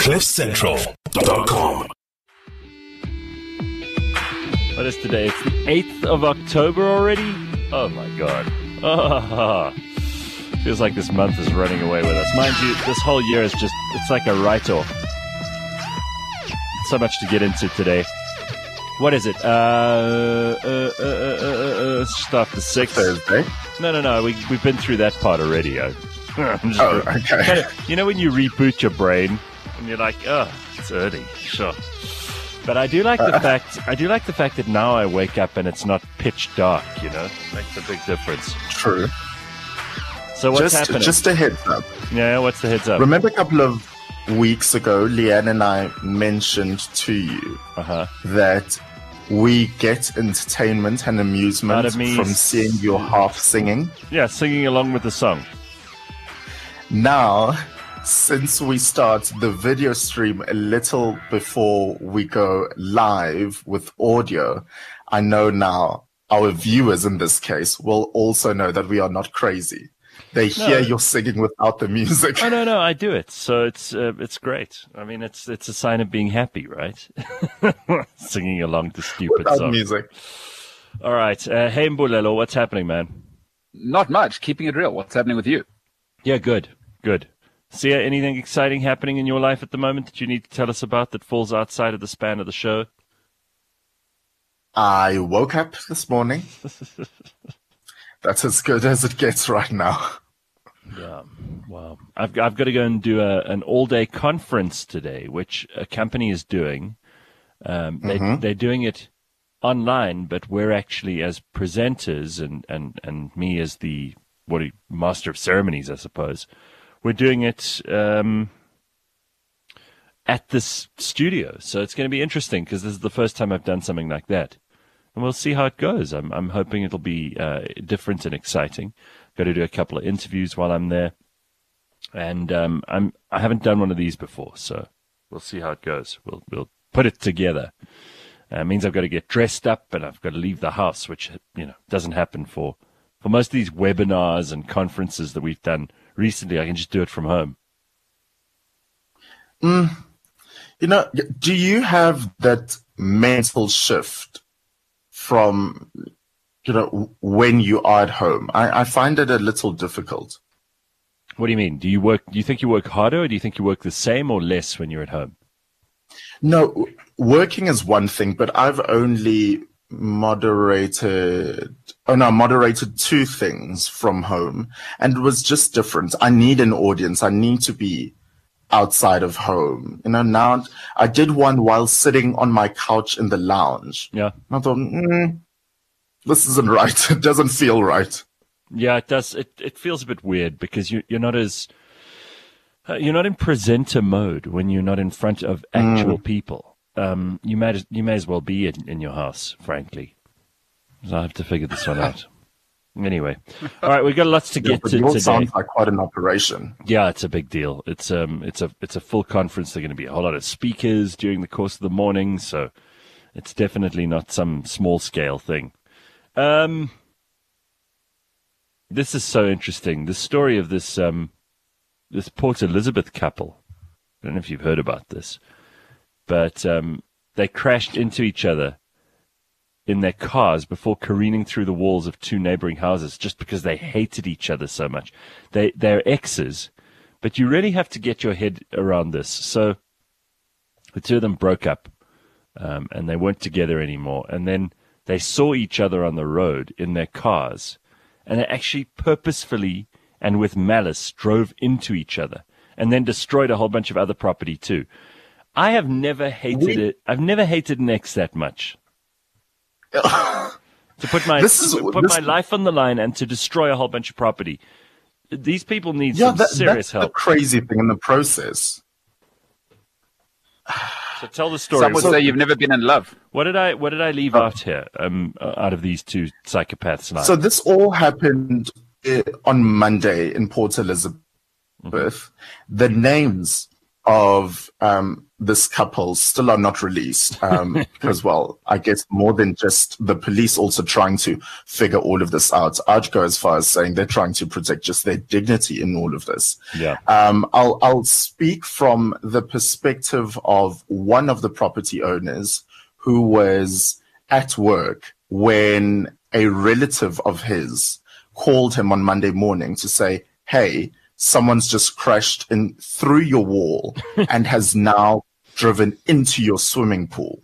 CliffCentral.com. What is today? It's the 8th of October already? Oh my God. Oh, feels like this month is running away with us. Mind you, this whole year is just, it's like a write-off. So much to get into today. What is it? Start the 6th. Thursday. No. We've been through that part already. I'm just Okay. you know when you reboot your brain and you're like, oh, it's early. Sure. But I do like the fact that now I wake up and it's not pitch dark, you know? Makes a big difference. True. So what's happening? Just a heads up. Yeah, what's the heads up? Remember a couple of weeks ago, Leanne and I mentioned to you that we get entertainment and amusement Out of me from seeing your half singing. Yeah, singing along with the song. Now, since we start the video stream a little before we go live with audio, I know now our viewers in this case will also know that we are not crazy. They hear your singing without the music. Oh, no, I do it. So it's great. I mean, it's a sign of being happy, right? Singing along to stupid Without songs. music. All right. Hey, Mbulelo, what's happening, man? Not much. Keeping it real. What's happening with you? Yeah, good. Sia, anything exciting happening in your life at the moment that you need to tell us about that falls outside of the span of the show? I woke up this morning. That's as good as it gets right now. Yeah, wow. I've got to go and do an all-day conference today, which a company is doing. They're doing it online, but we're actually as presenters and me as the master of ceremonies, I suppose. We're doing it at this studio, so it's going to be interesting because this is the first time I've done something like that. And we'll see how it goes. I'm hoping it'll be different and exciting. Got to do a couple of interviews while I'm there, and I haven't done one of these before, so we'll see how it goes. We'll put it together. It means I've got to get dressed up and I've got to leave the house, which doesn't happen for most of these webinars and conferences that we've done recently. I can just do it from home. Do you have that mental shift from, when you are at home? I find it a little difficult. What do you mean? Do you think you work harder, or do you think you work the same or less when you're at home? No, working is one thing, but I've only moderated two things from home, and it was just different. I need an audience. I need to be outside of home. Now I did one while sitting on my couch in the lounge. Yeah. I thought, this isn't right. It doesn't feel right. Yeah, it does. It feels a bit weird because you're not in presenter mode when you're not in front of actual people. You may as well be in your house, frankly. So I have to figure this one out. Anyway, all right, we've got lots to get to today. Sounds like quite an operation. Yeah, it's a big deal. It's a full conference. There's going to be a whole lot of speakers during the course of the morning, so it's definitely not some small scale thing. This is so interesting. The story of this Port Elizabeth couple. I don't know if you've heard about this, but they crashed into each other in their cars before careening through the walls of two neighboring houses just because they hated each other so much. They're exes, but you really have to get your head around this. So the two of them broke up, and they weren't together anymore. And then they saw each other on the road in their cars, and they actually purposefully and with malice drove into each other and then destroyed a whole bunch of other property too. I have never hated it. I've never hated an ex that much. To put my life on the line and to destroy a whole bunch of property. These people need some serious help. That's the crazy thing in the process. So tell the story. Some would say you've never been in love. What did I leave out here? Out of these two psychopaths' lives. So this all happened on Monday in Port Elizabeth. The names of this couple still are not released because, well, I guess more than just the police also trying to figure all of this out. I'd go as far as saying they're trying to protect just their dignity in all of this. Yeah. I'll speak from the perspective of one of the property owners who was at work when a relative of his called him on Monday morning to say, hey, someone's just crashed in through your wall and has now driven into your swimming pool.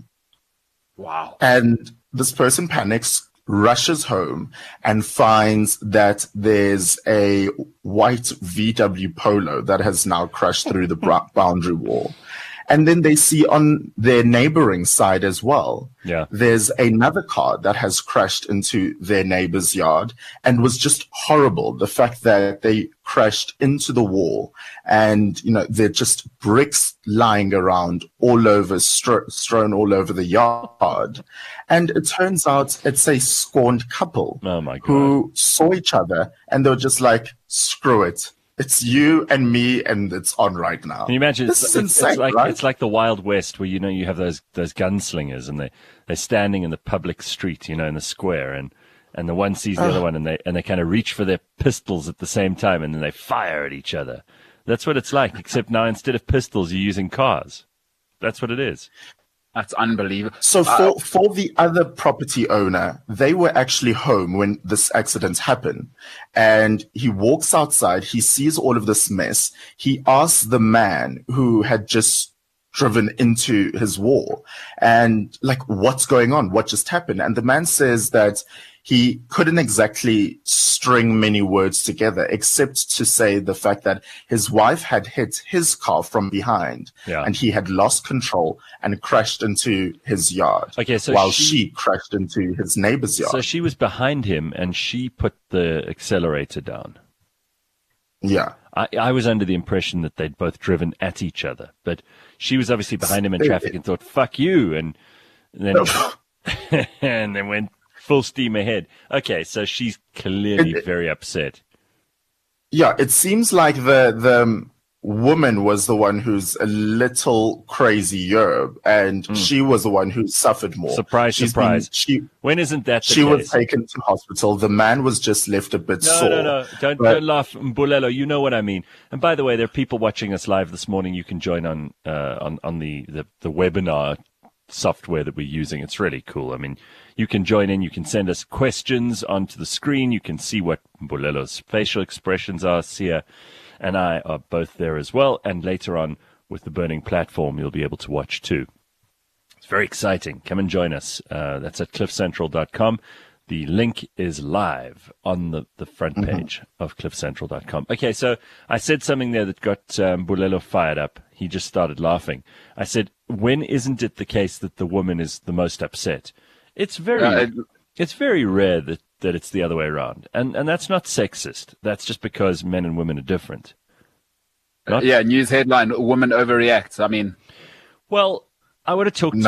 Wow. And this person panics, rushes home, and finds that there's a white VW Polo that has now crashed through the boundary wall. And then they see on their neighboring side as well, there's another car that has crashed into their neighbor's yard and was just horrible. The fact that they crashed into the wall and, you know, they're just bricks lying around all over, strewn all over the yard. And it turns out it's a scorned couple who saw each other and they were just like, screw it. It's you and me, and it's on right now. Can you imagine? It's insane, right? It's like the Wild West, where you have those gunslingers, and they're standing in the public street, in the square, and the one sees the other one, and they kind of reach for their pistols at the same time, and then they fire at each other. That's what it's like, except now instead of pistols, you're using cars. That's what it is. That's unbelievable. So for the other property owner, they were actually home when this accident happened. And he walks outside. He sees all of this mess. He asks the man who had just driven into his wall and like, what's going on? What just happened? And the man says that he couldn't exactly string many words together except to say the fact that his wife had hit his car from behind and he had lost control and crashed into his yard while she crashed into his neighbor's yard. So she was behind him and she put the accelerator down. Yeah. I was under the impression that they'd both driven at each other, but she was obviously behind him in traffic and thought, fuck you. And then, and then went full steam ahead. Okay, so she's clearly very upset. Yeah, it seems like the woman was the one who's a little crazier, and she was the one who suffered more. Surprise. When isn't that the She case? was taken to hospital. The man was just left a bit sore. No. Don't laugh, Mbulelo. You know what I mean. And by the way, there are people watching us live this morning. You can join on the webinar software that we're using. It's really cool. I mean, you can join in. You can send us questions onto the screen. You can see what Mbulelo's facial expressions are. Sia and I are both there as well. And later on with the Burning Platform, you'll be able to watch too. It's very exciting. Come and join us. That's at cliffcentral.com. The link is live on the front page of cliffcentral.com. Okay, so I said something there that got Mbulelo fired up. He just started laughing. I said, when isn't it the case that the woman is the most upset? It's very rare that it's the other way around. And that's not sexist. That's just because men and women are different. News headline, woman overreacts. I mean... Well, I want to talk to... No.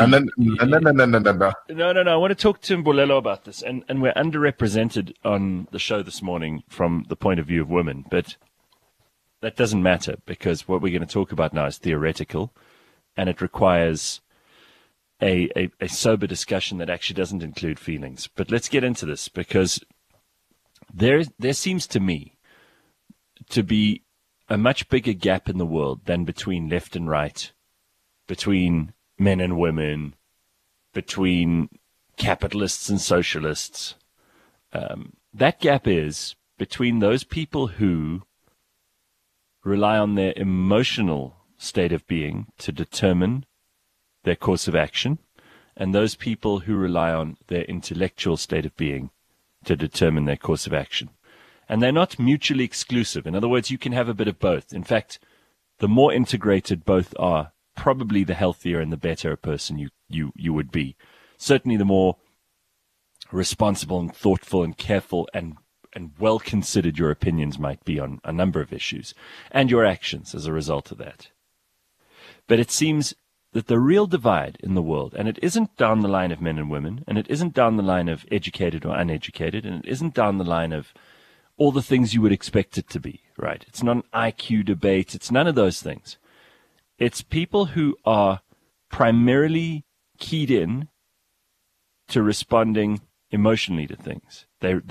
I want to talk to Mbulelo about this. And we're underrepresented on the show this morning from the point of view of women. But that doesn't matter because what we're going to talk about now is theoretical. And it requires a sober discussion that actually doesn't include feelings. But let's get into this because there seems to me to be a much bigger gap in the world than between left and right, between men and women, between capitalists and socialists. That gap is between those people who rely on their emotional state of being to determine their course of action, and those people who rely on their intellectual state of being to determine their course of action. And they're not mutually exclusive. In other words, you can have a bit of both. In fact, the more integrated both are, probably the healthier and the better a person you would be. Certainly the more responsible and thoughtful and careful and well considered your opinions might be on a number of issues, and your actions as a result of that. But it seems that the real divide in the world, and it isn't down the line of men and women, and it isn't down the line of educated or uneducated, and it isn't down the line of all the things you would expect it to be, right? It's not an IQ debate. It's none of those things. It's people who are primarily keyed in to responding emotionally to things.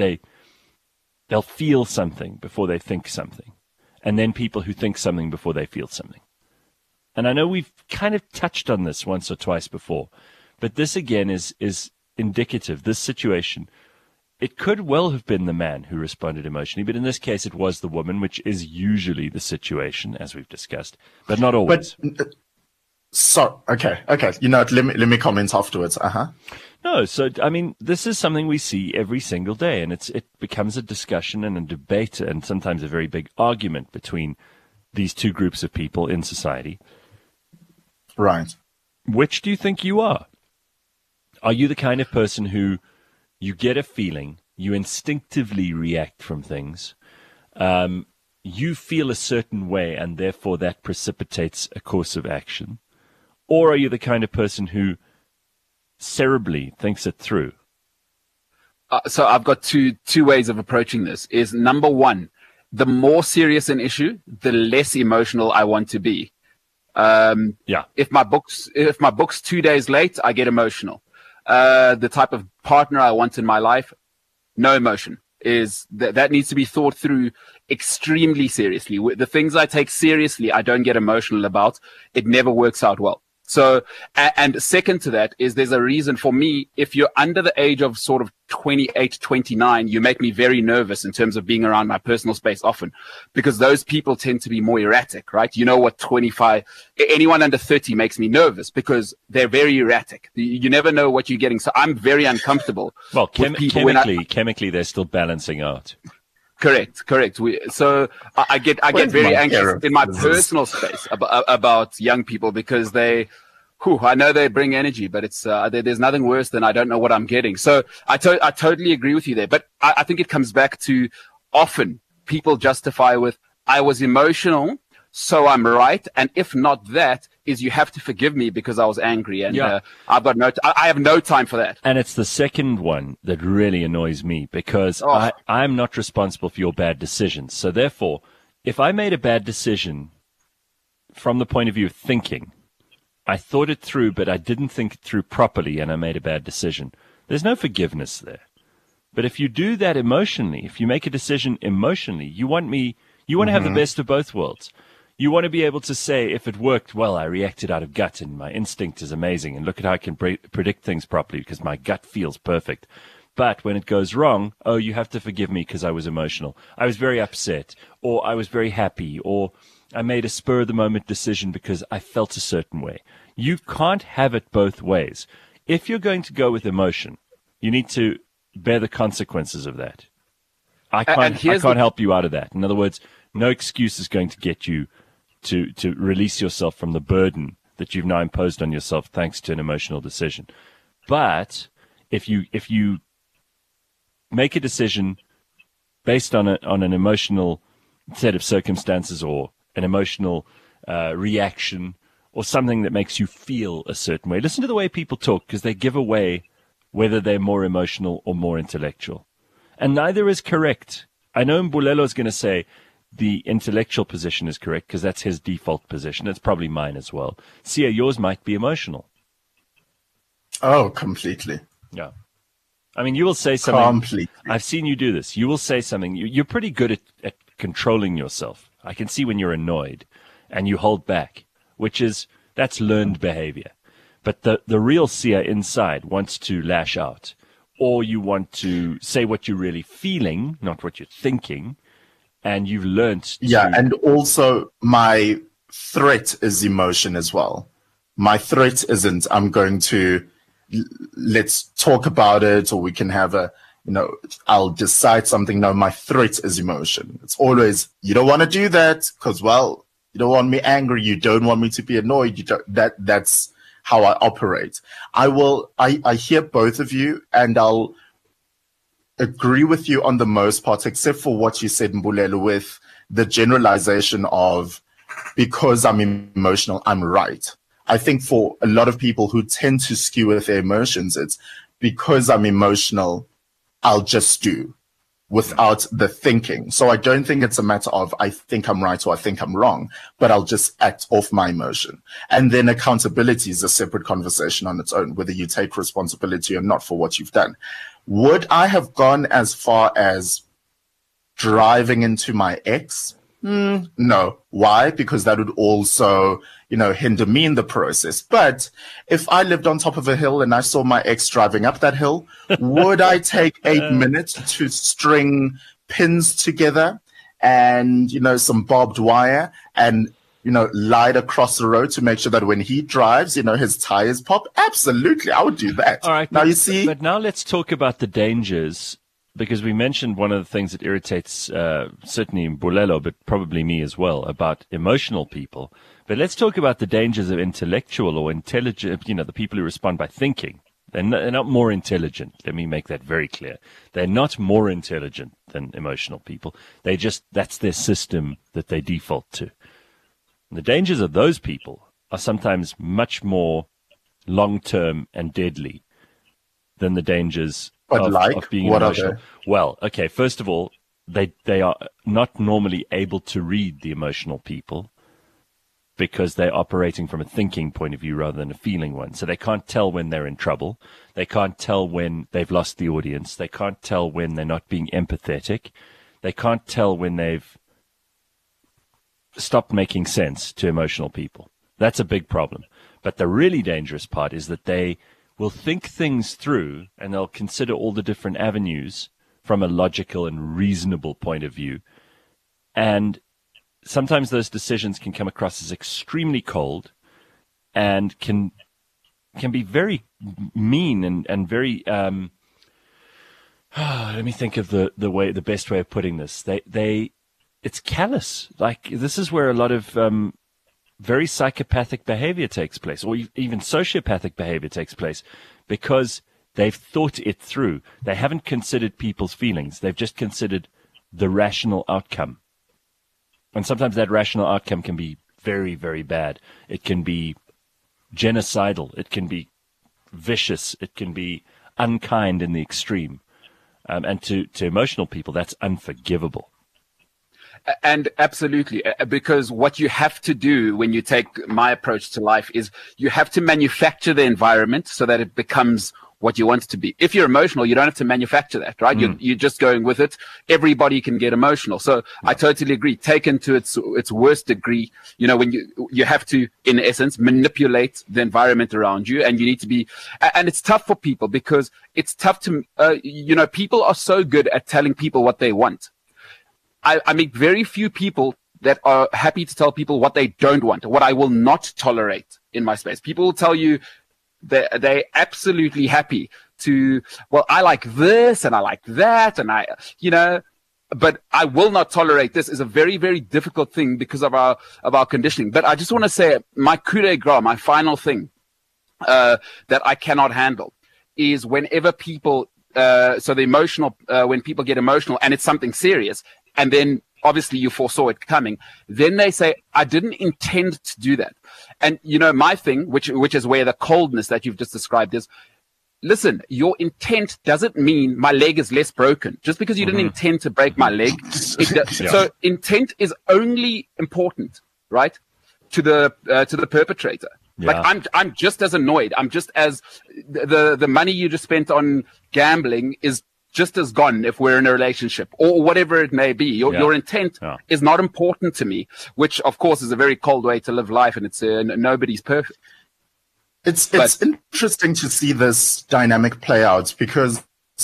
They'll feel something before they think something. And then people who think something before they feel something. And I know we've kind of touched on this once or twice before, but this again is indicative. This situation, it could well have been the man who responded emotionally, but in this case it was the woman, which is usually the situation, as we've discussed, but not always. Okay. You know, let me comment afterwards. No, so I mean, this is something we see every single day, and it becomes a discussion and a debate, and sometimes a very big argument between these two groups of people in society. Right. Which do you think you are? Are you the kind of person who you get a feeling, you instinctively react from things, you feel a certain way, and therefore that precipitates a course of action? Or are you the kind of person who cerebrally thinks it through? So I've got two ways of approaching this. Is number one, the more serious an issue, the less emotional I want to be. If my book's 2 days late, I get emotional. The type of partner I want in my life, no emotion. That needs to be thought through extremely seriously. The things I take seriously, I don't get emotional about. It never works out well. So, and second to that is there's a reason for me, if you're under the age of sort of 28, 29, you make me very nervous in terms of being around my personal space often, because those people tend to be more erratic, right? You know what, 25, anyone under 30 makes me nervous because they're very erratic. You never know what you're getting. So I'm very uncomfortable. Well, chemically, they're still balancing out. Correct. So I get very anxious in my personal space about young people because I know they bring energy, but it's there's nothing worse than I don't know what I'm getting. So I totally agree with you there. But I think it comes back to often people justify with, I was emotional, so I'm right. And if not that, is you have to forgive me because I was angry. And I've got I have no time for that. And it's the second one that really annoys me because I'm not responsible for your bad decisions. So therefore, if I made a bad decision from the point of view of thinking, I thought it through, but I didn't think it through properly and I made a bad decision, there's no forgiveness there. But if you do that emotionally, if you make a decision emotionally, you want to have the best of both worlds. You want to be able to say, if it worked, well, I reacted out of gut and my instinct is amazing. And look at how I can predict things properly because my gut feels perfect. But when it goes wrong, you have to forgive me because I was emotional. I was very upset, or I was very happy, or I made a spur of the moment decision because I felt a certain way. You can't have it both ways. If you're going to go with emotion, you need to bear the consequences of that. I can't help you out of that. In other words, no excuse is going to get you to release yourself from the burden that you've now imposed on yourself thanks to an emotional decision. But if you make a decision based on an emotional set of circumstances or an emotional reaction or something that makes you feel a certain way, listen to the way people talk because they give away whether they're more emotional or more intellectual. And neither is correct. I know Mbulelo is going to say, the intellectual position is correct because that's his default position. It's probably mine as well. Sia, yours might be emotional. Oh, completely. Yeah. I mean, you will say something. Completely. I've seen you do this. You will say something. You're pretty good at controlling yourself. I can see when you're annoyed and you hold back, that's learned behavior. But the real Sia inside wants to lash out, or you want to say what you're really feeling, not what you're thinking. And you've learned. And also my threat is emotion as well. My threat isn't, I'm going to, let's talk about it, or we can have I'll decide something. No, my threat is emotion. It's always, you don't want to do that because, well, you don't want me angry. You don't want me to be annoyed. That's how I operate. I hear both of you and I'll agree with you on the most part, except for what you said, Mbulelo, with the generalization of because I'm emotional, I'm right. I think for a lot of people who tend to skew with their emotions, it's because I'm emotional, I'll just do. without the thinking. So I don't think it's a matter of I think I'm right or I think I'm wrong, but I'll just act off my emotion. And then accountability is a separate conversation on its own, whether you take responsibility or not for what you've done. Would I have gone as far as driving into my ex? No. Why? Because that would also, hinder me in the process. But if I lived on top of a hill and I saw my ex driving up that hill, would I take 8 minutes to string pins together and, some barbed wire and, light across the road to make sure that when he drives, his tires pop? Absolutely. I would do that. All right. Now you see. But now let's talk about the dangers, because we mentioned one of the things that irritates certainly Mbulelo, but probably me as well, about emotional people. But let's talk about the dangers of intellectual or intelligent, the people who respond by thinking. They're not more intelligent. Let me make that very clear. They're not more intelligent than emotional people. That's their system that they default to. And the dangers of those people are sometimes much more long-term and deadly than the dangers of being emotional. Well, okay, first of all, they are not normally able to read the emotional people because they're operating from a thinking point of view rather than a feeling one. So they can't tell when they're in trouble. They can't tell when they've lost the audience. They can't tell when they're not being empathetic. They can't tell when they've stopped making sense to emotional people. That's a big problem. But the really dangerous part is that they will think things through and they'll consider all the different avenues from a logical and reasonable point of view. And sometimes those decisions can come across as extremely cold and can be very mean and very let me think of the best way of putting this. It's callous. Like, this is where a lot of very psychopathic behavior takes place, or even sociopathic behavior takes place, because they've thought it through. They haven't considered people's feelings. They've just considered the rational outcome. And sometimes that rational outcome can be very, very bad. It can be genocidal. It can be vicious. It can be unkind in the extreme. And to emotional people, that's unforgivable. And absolutely, because what you have to do when you take my approach to life is you have to manufacture the environment so that it becomes what you want it to be. If you're emotional, you don't have to manufacture that, right? You're just going with it. Everybody can get emotional. So I totally agree. Taken to its worst degree, when you have to, in essence, manipulate the environment around you, and you need to be, and it's tough for people because it's tough to, people are so good at telling people what they want. I meet very few people that are happy to tell people what they don't want, what I will not tolerate in my space. People will tell you that they're absolutely happy to, well, I like this and I like that, and but I will not tolerate this is a very, very difficult thing because of our conditioning. But I just want to say my coup de grace, my final thing that I cannot handle is whenever people, so the emotional, when people get emotional and it's something serious, and then obviously you foresaw it coming, then they say, I didn't intend to do that. And, my thing, which is where the coldness that you've just described is, listen, your intent doesn't mean my leg is less broken. Just because you didn't intend to break my leg. So intent is only important, right, to the perpetrator. Yeah. Like I'm just as annoyed. I'm just as the money you just spent on gambling is just as gone if we're in a relationship or whatever it may be. Your intent is not important to me, which of course is a very cold way to live life, and it's nobody's perfect. It's interesting to see this dynamic play out because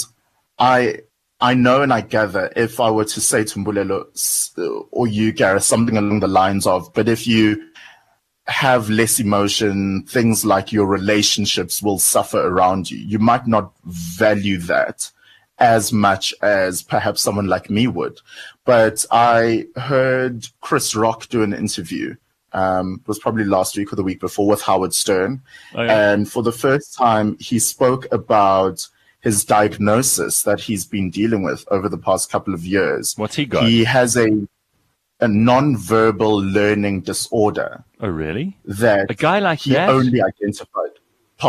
I know and I gather if I were to say to Mbulelo or you, Gareth, something along the lines of, but if you have less emotion, things like your relationships will suffer around you. You might not value that as much as perhaps someone like me would. But I heard Chris Rock do an interview. It was probably last week or the week before with Howard Stern. Oh, yeah. And for the first time, he spoke about his diagnosis that he's been dealing with over the past couple of years. What's he got? He has a non-verbal learning disorder. Oh, really? That a guy like he that? Only identified. Pardon?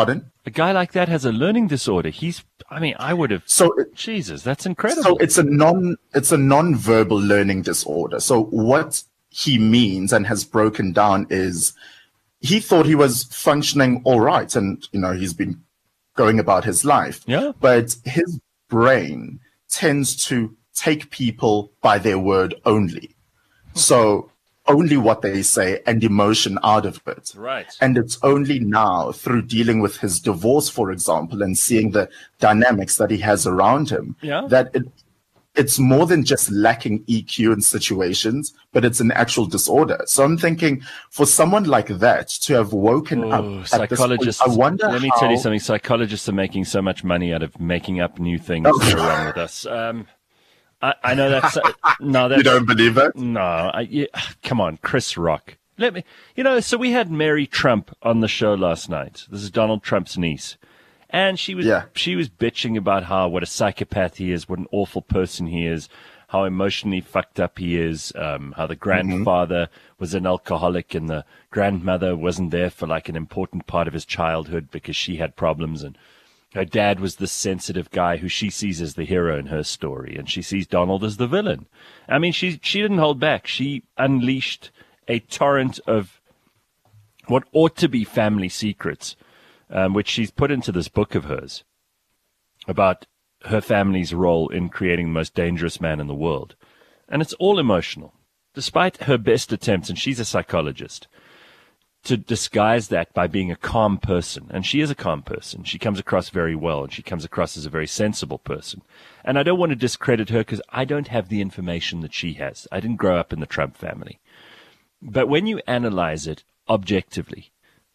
A guy like that has a learning disorder. I would have. Jesus, that's incredible. So it's a non-verbal learning disorder. So what he means and has broken down is he thought he was functioning all right, and he's been going about his life. Yeah. But his brain tends to take people by their word only. So only what they say and emotion out of it. Right. And it's only now through dealing with his divorce, for example, and seeing the dynamics that he has around him, that it's more than just lacking EQ in situations, but it's an actual disorder. So I'm thinking for someone like that to have woken up psychologists, at this point, I wonder let me tell you something. Psychologists are making so much money out of making up new things that are wrong with us. I know that's no. You don't believe it? No. Come on, Chris Rock. So we had Mary Trump on the show last night. This is Donald Trump's niece, and she was bitching about what a psychopath he is, what an awful person he is, how emotionally fucked up he is, how the grandfather was an alcoholic and the grandmother wasn't there for like an important part of his childhood because she had problems, and her dad was the sensitive guy who she sees as the hero in her story, and she sees Donald as the villain. I mean, she didn't hold back. She unleashed a torrent of what ought to be family secrets, which she's put into this book of hers about her family's role in creating the most dangerous man in the world. And it's all emotional, despite her best attempts, and she's a psychologist, to disguise that by being a calm person. And she is a calm person. She comes across very well, and she comes across as a very sensible person. And I don't want to discredit her because I don't have the information that she has. I didn't grow up in the Trump family. But when you analyze it objectively,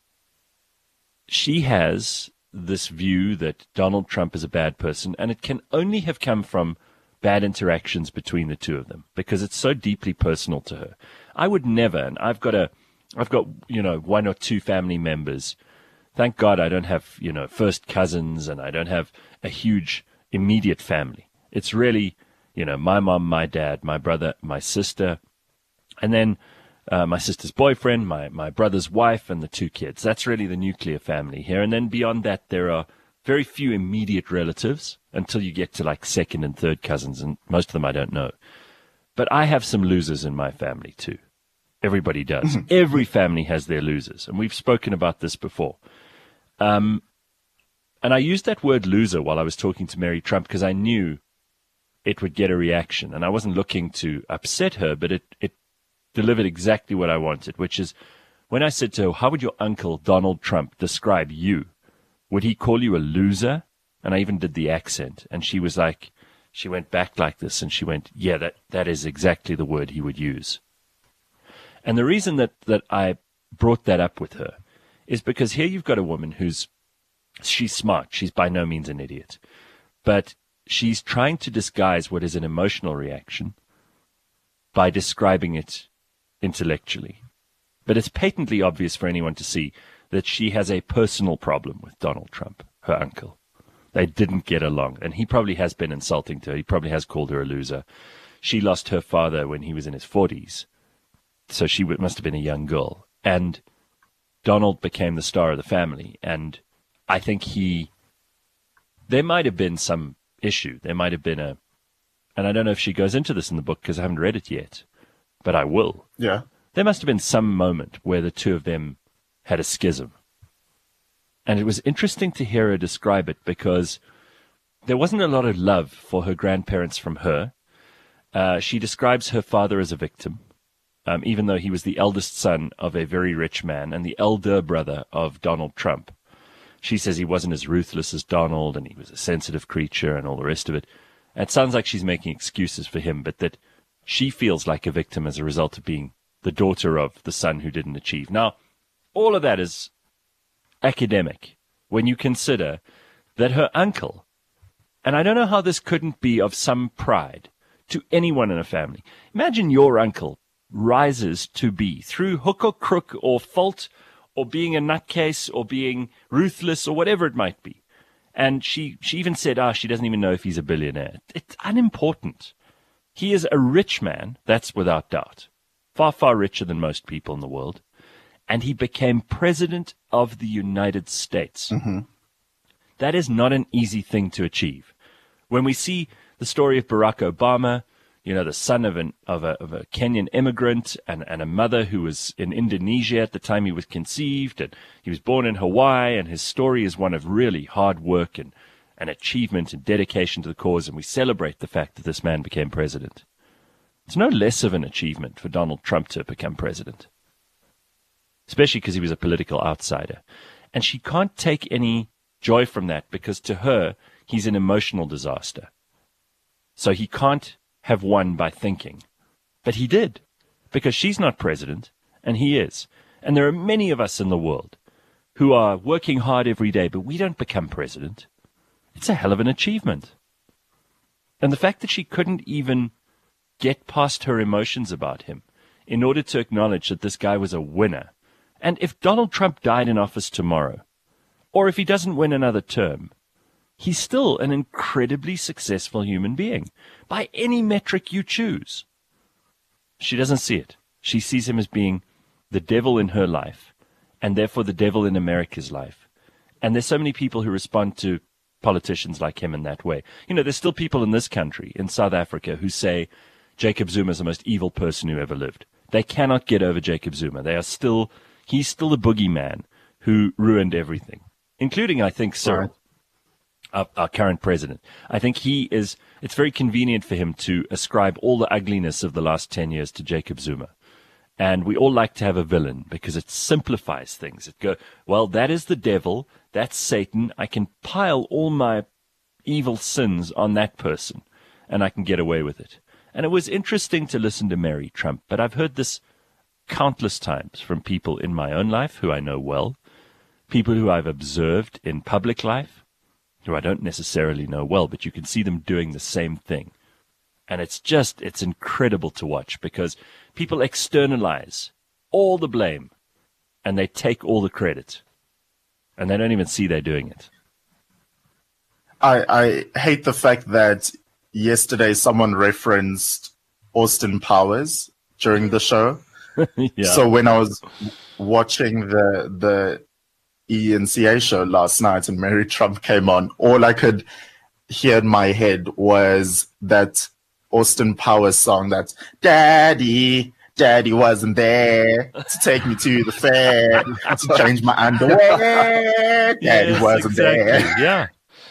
she has this view that Donald Trump is a bad person, and it can only have come from bad interactions between the two of them because it's so deeply personal to her. I would never, and I've got one or two family members. Thank God I don't have, first cousins, and I don't have a huge immediate family. It's really, my mom, my dad, my brother, my sister, and then my sister's boyfriend, my brother's wife, and the two kids. That's really the nuclear family here. And then beyond that, there are very few immediate relatives until you get to like second and third cousins, and most of them I don't know. But I have some losers in my family too. Everybody does. Every family has their losers. And we've spoken about this before. And I used that word loser while I was talking to Mary Trump because I knew it would get a reaction. And I wasn't looking to upset her, but it delivered exactly what I wanted, which is when I said to her, how would your uncle Donald Trump describe you? Would he call you a loser? And I even did the accent. And she went back like this and she went, yeah, that is exactly the word he would use. And the reason that I brought that up with her is because here you've got a woman she's smart. She's by no means an idiot. But she's trying to disguise what is an emotional reaction by describing it intellectually. But it's patently obvious for anyone to see that she has a personal problem with Donald Trump, her uncle. They didn't get along. And he probably has been insulting to her. He probably has called her a loser. She lost her father when he was in his 40s. So she must have been a young girl. And Donald became the star of the family. And I think there might have been some issue. There might have been and I don't know if she goes into this in the book because I haven't read it yet, but I will. Yeah. There must have been some moment where the two of them had a schism. And it was interesting to hear her describe it because there wasn't a lot of love for her grandparents from her. She describes her father as a victim. Even though he was the eldest son of a very rich man and the elder brother of Donald Trump. She says he wasn't as ruthless as Donald and he was a sensitive creature and all the rest of it. And it sounds like she's making excuses for him, but that she feels like a victim as a result of being the daughter of the son who didn't achieve. Now, all of that is academic when you consider that her uncle, and I don't know how this couldn't be of some pride to anyone in a family. Imagine your uncle rises to be, through hook or crook or fault or being a nutcase or being ruthless or whatever it might be. And she even said, she doesn't even know if he's a billionaire. It's unimportant. He is a rich man, that's without doubt. Far, far richer than most people in the world. And he became president of the United States. That is not an easy thing to achieve. When we see the story of Barack Obama, the son of a Kenyan immigrant and a mother who was in Indonesia at the time he was conceived, and he was born in Hawaii, and his story is one of really hard work and achievement and dedication to the cause, and we celebrate the fact that this man became president. It's no less of an achievement for Donald Trump to become president, especially because he was a political outsider. And she can't take any joy from that because to her, he's an emotional disaster. So he can't have won by thinking. But he did, because she's not president, and he is. And there are many of us in the world who are working hard every day, but we don't become president. It's a hell of an achievement. And the fact that she couldn't even get past her emotions about him in order to acknowledge that this guy was a winner. And if Donald Trump died in office tomorrow, or if he doesn't win another term, he's still an incredibly successful human being, by any metric you choose. She doesn't see it. She sees him as being the devil in her life, and therefore the devil in America's life. And there's so many people who respond to politicians like him in that way. There's still people in this country, in South Africa, who say Jacob Zuma is the most evil person who ever lived. They cannot get over Jacob Zuma. He's still the boogeyman who ruined everything, including, I think, Cyril, our current president. I think it's very convenient for him to ascribe all the ugliness of the last 10 years to Jacob Zuma. And we all like to have a villain because it simplifies things. That is the devil, that's Satan. I can pile all my evil sins on that person, and I can get away with it. And it was interesting to listen to Mary Trump, but I've heard this countless times from people in my own life who I know well, people who I've observed in public life, who I don't necessarily know well, but you can see them doing the same thing. And it's incredible to watch because people externalize all the blame and they take all the credit and they don't even see they're doing it. I hate the fact that yesterday someone referenced Austin Powers during the show. Yeah. So when I was watching the ENCA show last night and Mary Trump came on, all I could hear in my head was that Austin Powers song that's Daddy wasn't there to take me to the fair, to change my underwear. Daddy wasn't there. Yeah.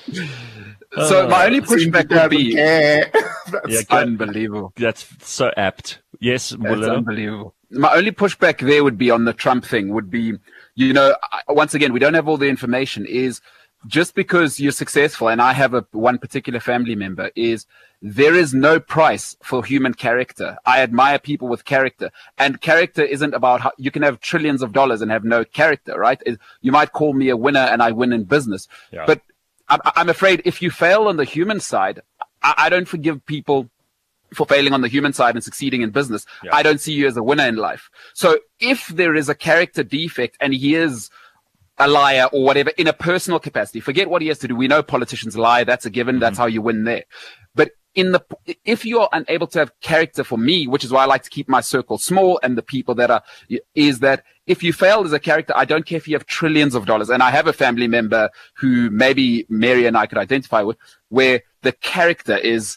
So my only pushback would be... That's unbelievable. That's so apt. Yes, that's unbelievable. My only pushback there would be on the Trump thing would be, once again, we don't have all the information, is just because you're successful, and I have one particular family member, is there is no price for human character. I admire people with character, and character isn't about how you can have trillions of dollars and have no character, right? You might call me a winner and I win in business, but I'm afraid if you fail on the human side, I don't forgive people for failing on the human side and succeeding in business. Yeah. I don't see you as a winner in life. So if there is a character defect and he is a liar or whatever in a personal capacity, forget what he has to do. We know politicians lie. That's a given. That's how you win there. But if you are unable to have character, for me, which is why I like to keep my circle small and the people that is that if you fail as a character, I don't care if you have trillions of dollars. And I have a family member who maybe Mary and I could identify with, where the character is,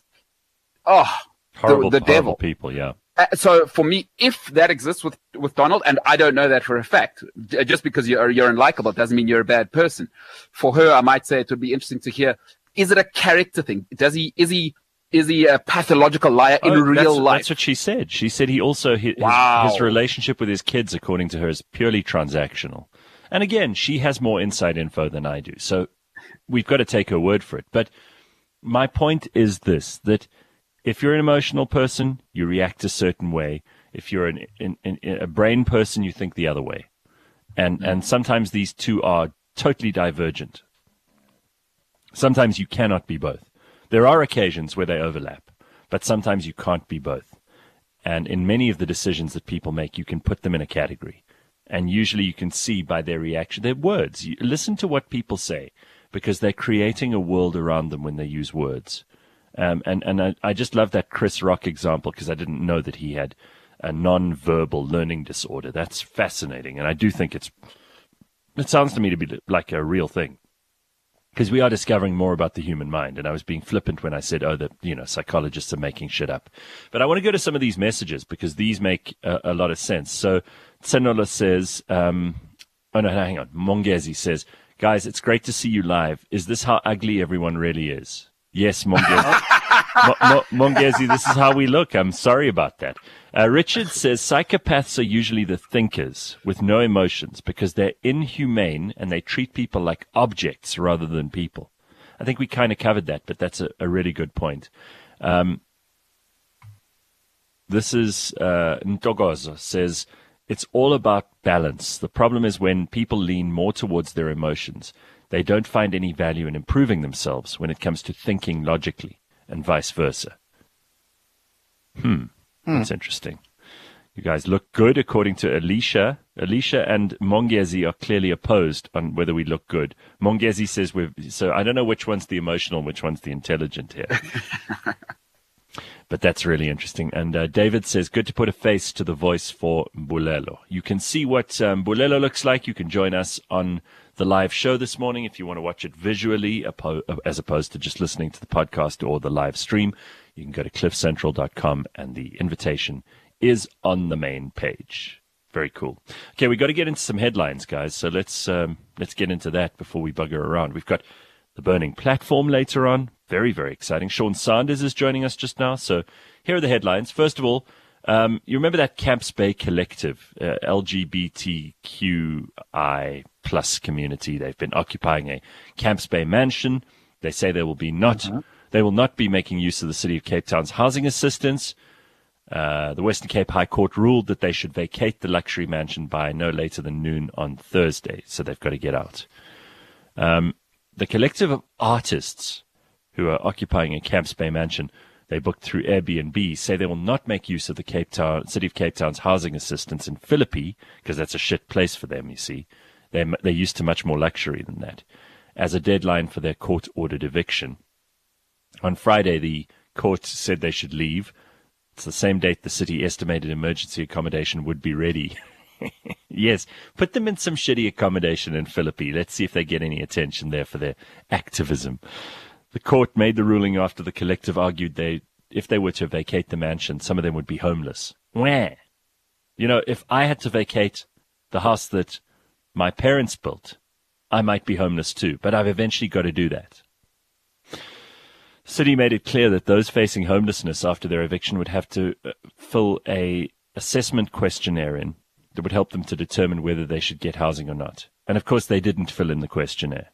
horrible devil. People, yeah. So for me, if that exists with Donald, and I don't know that for a fact, just because you're unlikable doesn't mean you're a bad person. For her, I might say it would be interesting to hear, is it a character thing? Is he a pathological liar in real life? That's what she said. She said he also, his relationship with his kids, according to her, is purely transactional. And again, she has more inside info than I do. So we've got to take her word for it. But my point is this, that if you're an emotional person, you react a certain way. If you're a brain person, you think the other way. And sometimes these two are totally divergent. Sometimes you cannot be both. There are occasions where they overlap, but sometimes you can't be both. And in many of the decisions that people make, you can put them in a category. And usually you can see by their reaction, their words. You listen to what people say, because they're creating a world around them when they use words. And I just love that Chris Rock example, because I didn't know that he had a non-verbal learning disorder. That's fascinating. And I do think it sounds to me to be like a real thing. because we are discovering more about the human mind. And I was being flippant when I said, psychologists are making shit up. But I want to go to some of these messages because these make a lot of sense. So Tsenola says, hang on. Mongezi says, guys, it's great to see you live. Is this how ugly everyone really is? Yes, Mongezi. Mongezi, this is how we look. I'm sorry about that. Richard says psychopaths are usually the thinkers with no emotions because they're inhumane and they treat people like objects rather than people. I think we kind of covered that, but that's a really good point. This is Ntogozo says, it's all about balance. The problem is when people lean more towards their emotions, they don't find any value in improving themselves when it comes to thinking logically, and vice versa. That's interesting. You guys look good, according to Alicia. Alicia and Mongezi are clearly opposed on whether we look good. Mongezi says so I don't know which one's the emotional and which one's the intelligent here. But that's really interesting. And David says, good to put a face to the voice for Mbulelo. You can see what Mbulelo looks like. You can join us on the live show this morning if you want to watch it visually as opposed to just listening to the podcast or the live stream. You can go to cliffcentral.com and the invitation is on the main page. Very cool. Okay, we got to get into some headlines, guys. So let's get into that before we bugger around. We've got the burning platform later on. Very, very exciting. Sean Sanders is joining us just now. So here are the headlines. First of all, you remember that Camps Bay Collective, LGBTQI plus community? They've been occupying a Camps Bay mansion. They say they will not be making use of the City of Cape Town's housing assistance. The Western Cape High Court ruled that they should vacate the luxury mansion by no later than noon on Thursday. So they've got to get out. The collective of artists who are occupying a Camps Bay mansion they booked through Airbnb say they will not make use of the City of Cape Town's housing assistance in Philippi because that's a shit place for them, you see. They're used to much more luxury than that, as a deadline for their court-ordered eviction. On Friday, the court said they should leave. It's the same date the city estimated emergency accommodation would be ready. Yes, put them in some shitty accommodation in Philippi. Let's see if they get any attention there for their activism. The court made the ruling after the collective argued if they were to vacate the mansion, some of them would be homeless. Where? You know, if I had to vacate the house that my parents built, I might be homeless too, but I've eventually got to do that. The city made it clear that those facing homelessness after their eviction would have to fill a assessment questionnaire in that would help them to determine whether they should get housing or not. And of course, they didn't fill in the questionnaire.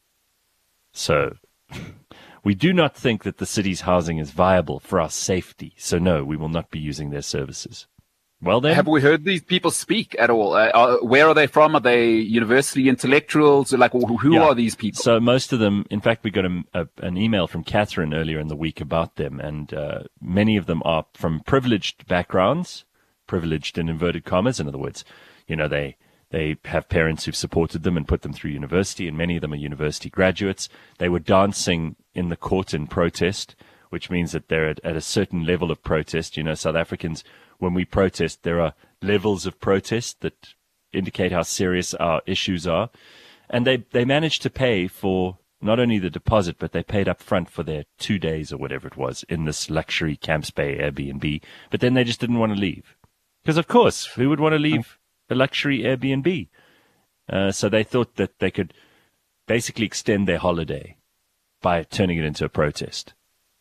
So we do not think that the city's housing is viable for our safety. So no, we will not be using their services. Well then. Have we heard these people speak at all? Where are they from? Are they university intellectuals? Like, who are these people? So most of them, in fact, we got an email from Catherine earlier in the week about them. And many of them are from privileged backgrounds, privileged in inverted commas. In other words, you know, they have parents who've supported them and put them through university, and many of them are university graduates. They were dancing in the court in protest, which means that they're at a certain level of protest. You know, South Africans, when we protest, there are levels of protest that indicate how serious our issues are. And they managed to pay for not only the deposit, but they paid up front for their 2 days or whatever it was in this luxury Camps Bay Airbnb. But then they just didn't want to leave. Because, of course, who would want to leave a luxury Airbnb? So they thought that they could basically extend their holiday by turning it into a protest.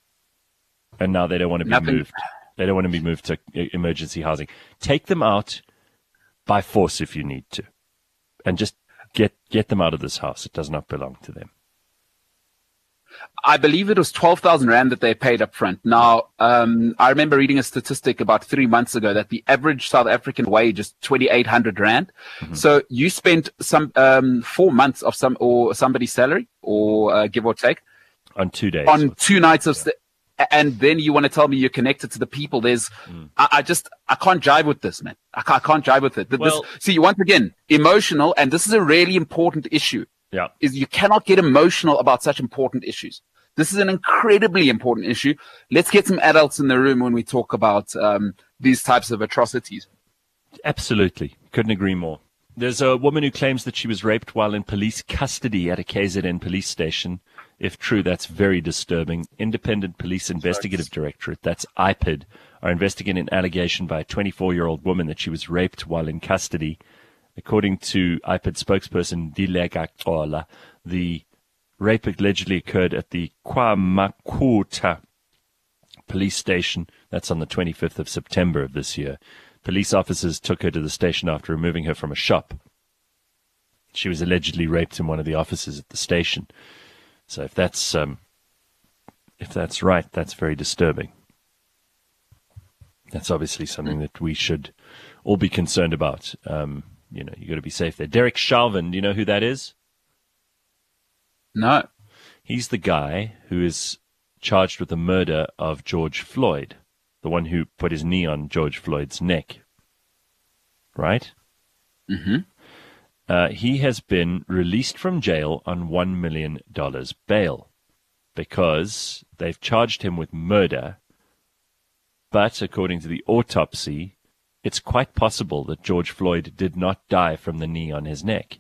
And now they don't want to be moved. They don't want to be moved to emergency housing. Take them out by force if you need to. And just get them out of this house. It does not belong to them. I believe it was 12,000 Rand that they paid up front. Now, I remember reading a statistic about 3 months ago that the average South African wage is 2,800 Rand. Mm-hmm. So you spent some 4 months of somebody's salary, or give or take, on 2 days, on 2 nights of and then you want to tell me you're connected to the people. I can't jive with this, man. I can't jive with it. See, once again, emotional, and this is a really important issue. Yeah. Is you cannot get emotional about such important issues. This is an incredibly important issue. Let's get some adults in the room when we talk about these types of atrocities. Absolutely. Couldn't agree more. There's a woman who claims that she was raped while in police custody at a KZN police station. If true, that's very disturbing. Independent Police Investigative Directorate, that's IPID, are investigating an allegation by a 24-year-old woman that she was raped while in custody. According to IPID spokesperson Dilega Xola, the rape allegedly occurred at the KwaMakhutha police station. That's on the 25th of September of this year. Police officers took her to the station after removing her from a shop. She was allegedly raped in one of the offices at the station. So if that's right, that's very disturbing. That's obviously something that we should all be concerned about. You got to be safe there. Derek Chauvin, do you know who that is? No. He's the guy who is charged with the murder of George Floyd, the one who put his knee on George Floyd's neck. Right? Mm-hmm. He has been released from jail on $1 million bail because they've charged him with murder. But according to the autopsy, it's quite possible that George Floyd did not die from the knee on his neck.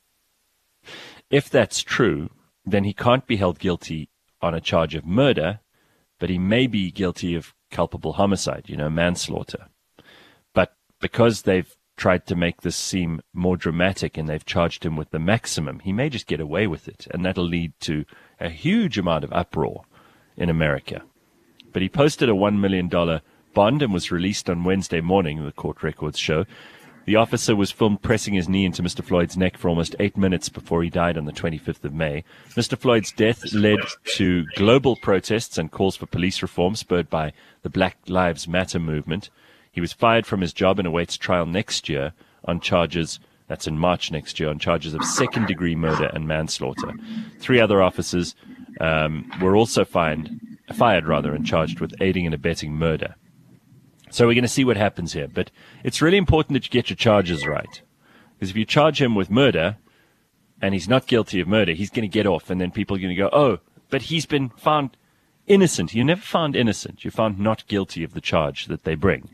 If that's true, then he can't be held guilty on a charge of murder, but he may be guilty of culpable homicide, manslaughter. But because they've tried to make this seem more dramatic and they've charged him with the maximum, he may just get away with it, and that'll lead to a huge amount of uproar in America. But he posted a $1 million bond and was released on Wednesday morning, the court records show. The officer was filmed pressing his knee into Mr. Floyd's neck for almost 8 minutes before he died on the 25th of May. Mr. Floyd's death led to global protests and calls for police reform spurred by the Black Lives Matter movement. He was fired from his job and awaits trial next year on charges, that's in March next year, on charges of second-degree murder and manslaughter. 3 other officers were also fired and charged with aiding and abetting murder. So we're going to see what happens here. But it's really important that you get your charges right. Because if you charge him with murder and he's not guilty of murder, he's going to get off. And then people are going to go, oh, but he's been found innocent. You're never found innocent. You're found not guilty of the charge that they bring.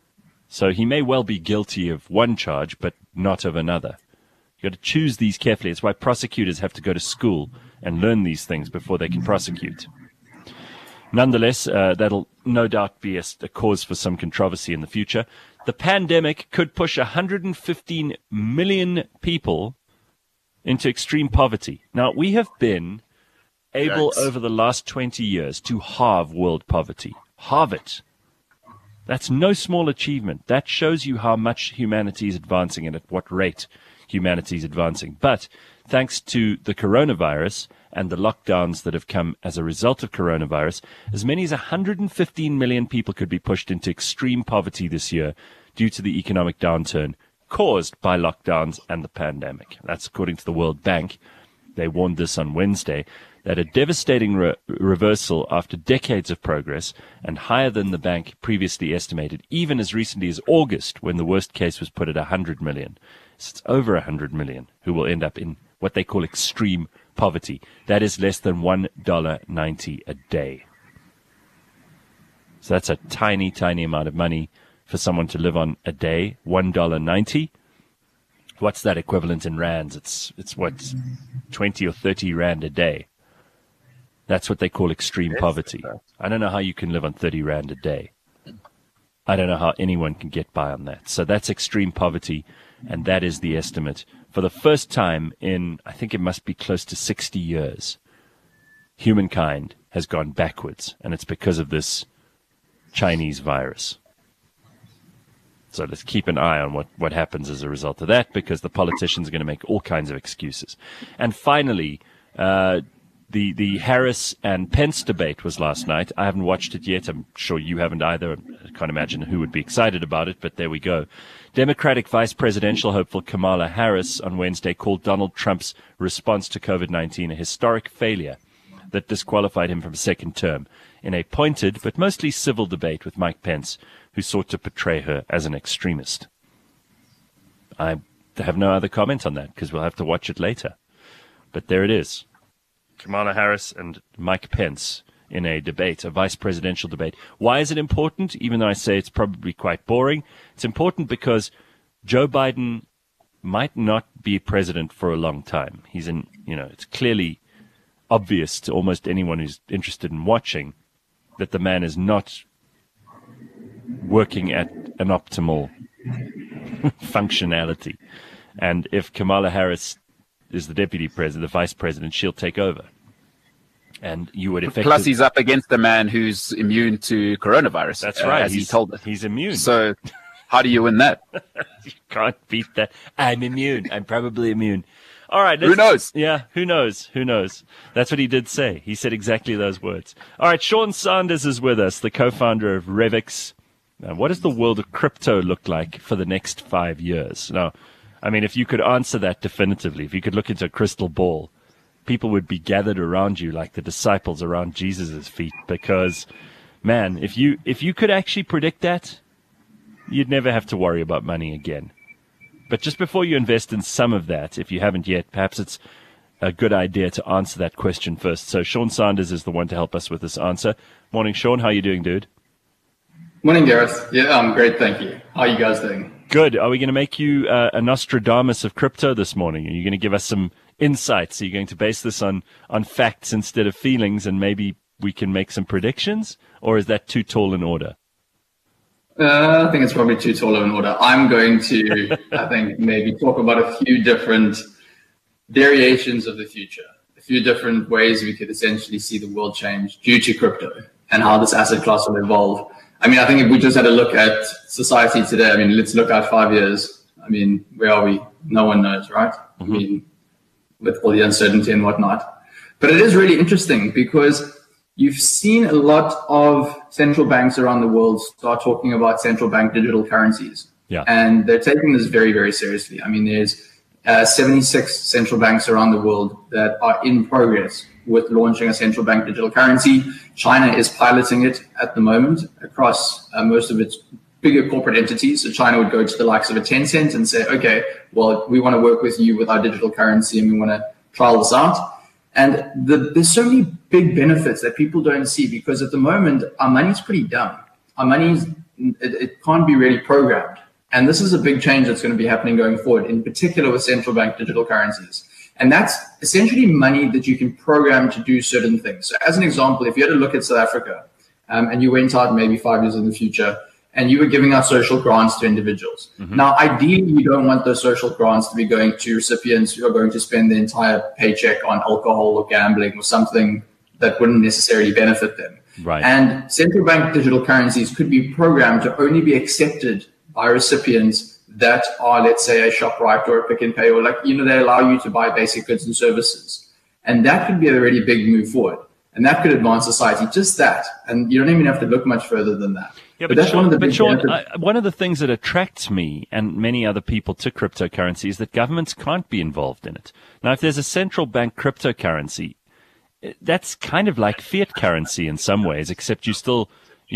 So he may well be guilty of one charge, but not of another. You've got to choose these carefully. It's why prosecutors have to go to school and learn these things before they can prosecute. Nonetheless, that'll no doubt be a cause for some controversy in the future. The pandemic could push 115 million people into extreme poverty. Now, we have been able over the last 20 years to halve world poverty. Halve it. That's no small achievement. That shows you how much humanity is advancing and at what rate humanity is advancing. But thanks to the coronavirus and the lockdowns that have come as a result of coronavirus, as many as 115 million people could be pushed into extreme poverty this year due to the economic downturn caused by lockdowns and the pandemic. That's according to the World Bank. They warned this on Wednesday, that a devastating reversal after decades of progress and higher than the bank previously estimated, even as recently as August, when the worst case was put at 100 million. So it's over 100 million who will end up in what they call extreme poverty. That is less than $1.90 a day. So that's a tiny, tiny amount of money for someone to live on a day, $1.90. What's that equivalent in rands? It's what, 20 or 30 rand a day. That's what they call extreme poverty. I don't know how you can live on 30 rand a day. I don't know how anyone can get by on that. So that's extreme poverty, and that is the estimate. For the first time in, I think it must be close to 60 years, humankind has gone backwards, and it's because of this Chinese virus. So let's keep an eye on what happens as a result of that, because the politicians are going to make all kinds of excuses. And finally, the Harris and Pence debate was last night. I haven't watched it yet. I'm sure you haven't either. I can't imagine who would be excited about it, but there we go. Democratic vice presidential hopeful Kamala Harris on Wednesday called Donald Trump's response to COVID-19 a historic failure that disqualified him from a second term in a pointed but mostly civil debate with Mike Pence, who sought to portray her as an extremist. I have no other comment on that because we'll have to watch it later. But there it is. Kamala Harris and Mike Pence in a debate, a vice presidential debate. Why is it important? Even though I say it's probably quite boring, it's important because Joe Biden might not be president for a long time. He's in, it's clearly obvious to almost anyone who's interested in watching that the man is not working at an optimal functionality. And if Kamala Harris is the deputy president, the vice president, she'll take over. And you would effectively... Plus, he's up against a man who's immune to coronavirus. That's right. As he told us. He's immune. So how do you win that? You can't beat that. I'm immune. I'm probably immune. All right. Who knows? Yeah, who knows? Who knows? That's what he did say. He said exactly those words. All right, Sean Sanders is with us, the co-founder of Revix. Now, what does the world of crypto look like for the next 5 years? Now, I mean, if you could answer that definitively, if you could look into a crystal ball, people would be gathered around you like the disciples around Jesus' feet because, man, if you could actually predict that, you'd never have to worry about money again. But just before you invest in some of that, if you haven't yet, perhaps it's a good idea to answer that question first. So Sean Sanders is the one to help us with this answer. Morning, Sean. How are you doing, dude? Morning, Gareth. Yeah, I'm great, thank you. How are you guys doing? Good. Are we going to make you a Nostradamus of crypto this morning? Are you going to give us some insights? Are you going to base this on facts instead of feelings, and maybe we can make some predictions? Or is that too tall an order? I think it's probably too tall of an order. I'm going to, I think, maybe talk about a few different variations of the future, a few different ways we could essentially see the world change due to crypto and how this asset class will evolve. I mean, I think if we just had a look at society today, I mean, let's look at 5 years. I mean, where are we? No one knows, right? Mm-hmm. I mean, with all the uncertainty and whatnot. But it is really interesting because you've seen a lot of central banks around the world start talking about central bank digital currencies. Yeah. And they're taking this very, very seriously. I mean, there's 76 central banks around the world that are in progress with launching a central bank digital currency. China is piloting it at the moment across most of its bigger corporate entities. So China would go to the likes of a Tencent and say, okay, well, we want to work with you with our digital currency and we want to trial this out. And there's so many big benefits that people don't see because at the moment, our money's pretty dumb. Our money, it can't be really programmed. And this is a big change that's going to be happening going forward, in particular with central bank digital currencies. And that's essentially money that you can program to do certain things. So as an example, if you had to look at South Africa and you went out maybe 5 years in the future and you were giving out social grants to individuals. Mm-hmm. Now, ideally, you don't want those social grants to be going to recipients who are going to spend their entire paycheck on alcohol or gambling or something that wouldn't necessarily benefit them. Right. And central bank digital currencies could be programmed to only be accepted by recipients that are, let's say, a ShopRite or a Pick n Pay, or they allow you to buy basic goods and services. And that could be a really big move forward. And that could advance society, just that. And you don't even have to look much further than that. Yeah, but that's Sean, one of the things that attracts me and many other people to cryptocurrency is that governments can't be involved in it. Now, if there's a central bank cryptocurrency, that's kind of like fiat currency in some ways, except you still,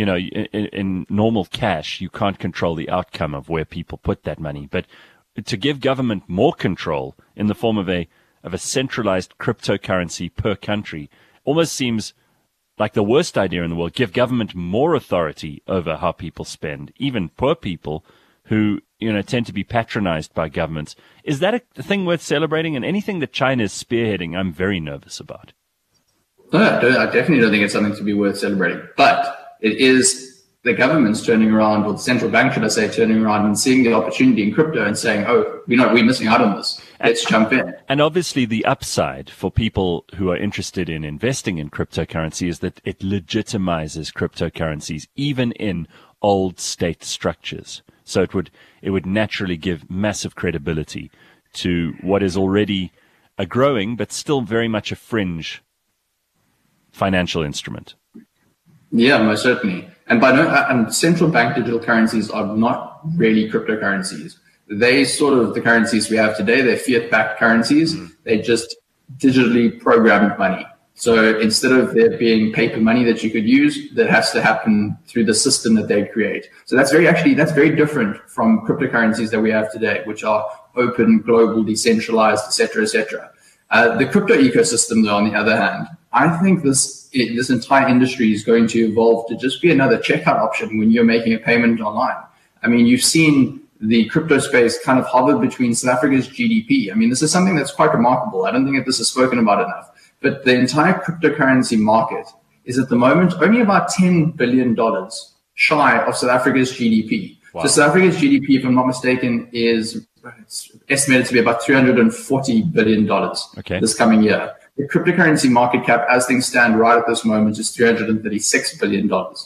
in normal cash, you can't control the outcome of where people put that money. But to give government more control in the form of a centralized cryptocurrency per country almost seems like the worst idea in the world. Give government more authority over how people spend, even poor people who, tend to be patronized by governments. Is that a thing worth celebrating? And anything that China is spearheading, I'm very nervous about. No, I definitely don't think it's something to be worth celebrating. But it is the government's turning around, or the central bank, should I say, turning around and seeing the opportunity in crypto and saying, oh, we're missing out on this. Let's jump in. And obviously the upside for people who are interested in investing in cryptocurrency is that it legitimizes cryptocurrencies, even in old state structures. So it would naturally give massive credibility to what is already a growing, but still very much a fringe financial instrument. Yeah, most certainly. And central bank digital currencies are not really cryptocurrencies. They the currencies we have today, they're fiat-backed currencies. Mm-hmm. They're just digitally programmed money. So instead of there being paper money that you could use, that has to happen through the system that they create. So that's very different from cryptocurrencies that we have today, which are open, global, decentralized, et cetera, et cetera. The crypto ecosystem, though, on the other hand, I think this entire industry is going to evolve to just be another checkout option when you're making a payment online. I mean, you've seen the crypto space kind of hovered between South Africa's GDP. I mean, this is something that's quite remarkable. I don't think that this is spoken about enough. But the entire cryptocurrency market is at the moment only about $10 billion shy of South Africa's GDP. Wow. So South Africa's GDP, if I'm not mistaken, is estimated to be about $340 billion this coming year. The cryptocurrency market cap, as things stand right at this moment, is $336 billion.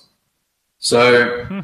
So